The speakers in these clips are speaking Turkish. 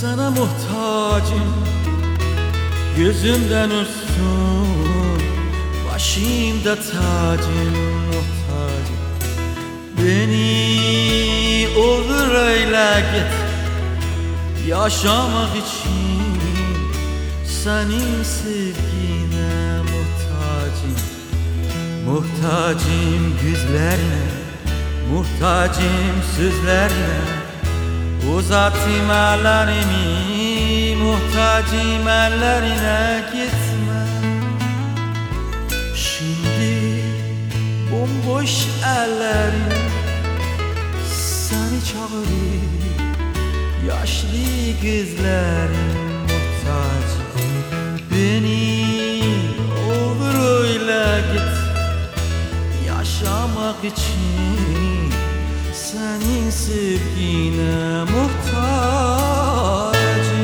Sana muhtacım, gözümden uçsun başımda tacım, muhtacım. Beni olur öyle git, yaşamak için senin sevgine muhtacım. Muhtacım gözlerine, muhtacım sözlerine, uzatayım ellerimi, muhtacım ellerine, gitme. Şimdi bomboş ellerim seni çağırır, yaşlı gözlerim muhtacım. Beni olur öyle git, yaşamak için senin sevgine muhtacım.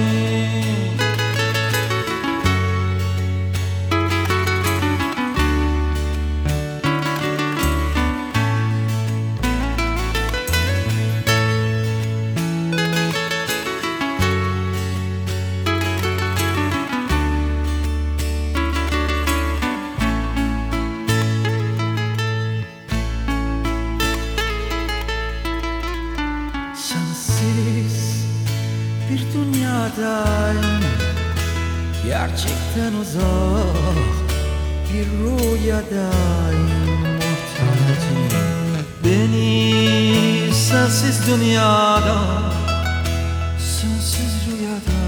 Sensiz bir dünyadayım, gerçekten uzak bir rüyadayım muhtacım. Beni sensiz dünyada, sensiz rüyada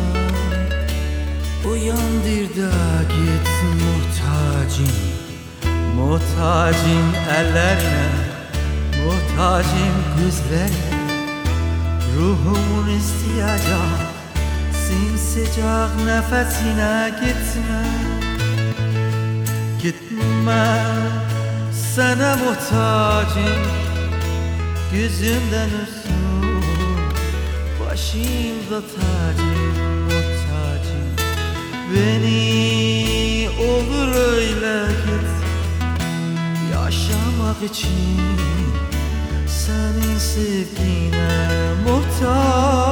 uyandır da git muhtacım. Muhtacım ellerine, muhtacım gözlerine, ruhumun ihtiyacı simsıcak nefesine, gitme. Gitme, sana muhtacım, gözümden uçsun başımda tacım, muhtacım. Beni olur öyle git, yaşamak için senin sevgine muhtaç.